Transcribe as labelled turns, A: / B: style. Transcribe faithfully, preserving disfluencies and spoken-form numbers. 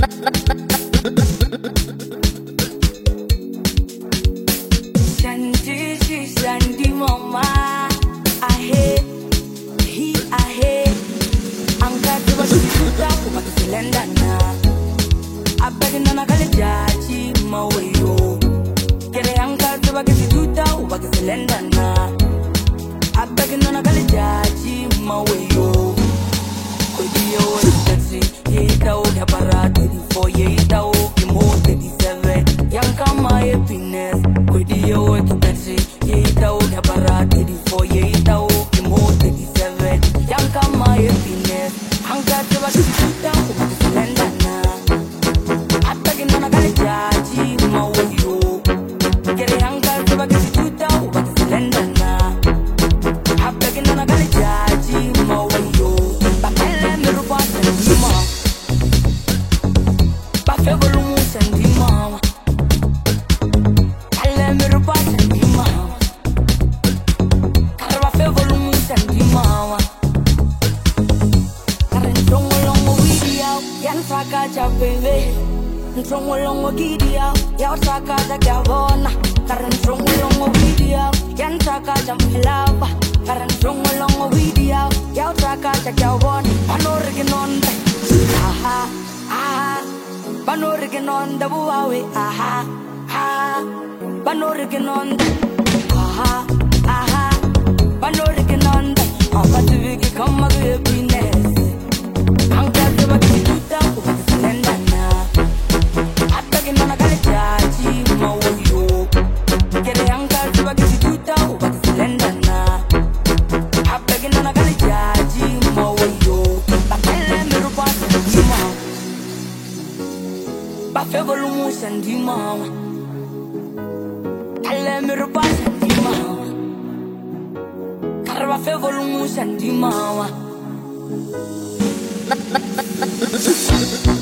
A: Shanti, she shanti mama. I hate, he I hate. Angka tuba tuba tuba tusilenda na. Abagi na nakale jaji mawayo. Kere angka tuba tuba tuba tusilenda na. Abagi na nakale jaji mawayo. Kodiyo taxi, yita o kapara thirty-four, yita o kimo thirty-seven. Yanka my happiness. Kodiyo taxi, yita o kapara thirty-four, yita o kimo thirty-seven. Yanka my happiness. Angka tuba tuba tuba tusilenda na. Abagi na nakale jaji mawayo. Kere angka tuba tuba tuba tusilenda na. Abagi na nakale jaji mawayo. Ntrongolongo gidia, ya utaka za kiavona. Karen ntrongolongo video, ya ntaka za mlava. Karen ntrongolongo video, ya utaka za kiavona. Panoriginonde, aha, aha. Panoriginonde buawe, aha, aha. Panoriginonde, aha, aha. Panoriginonde, apativiki kama happiness. Angka tuba kituta, ubakisilenda na. Sandi mama, alle mi ruba sandi mama, carva fe volumu sandi mama.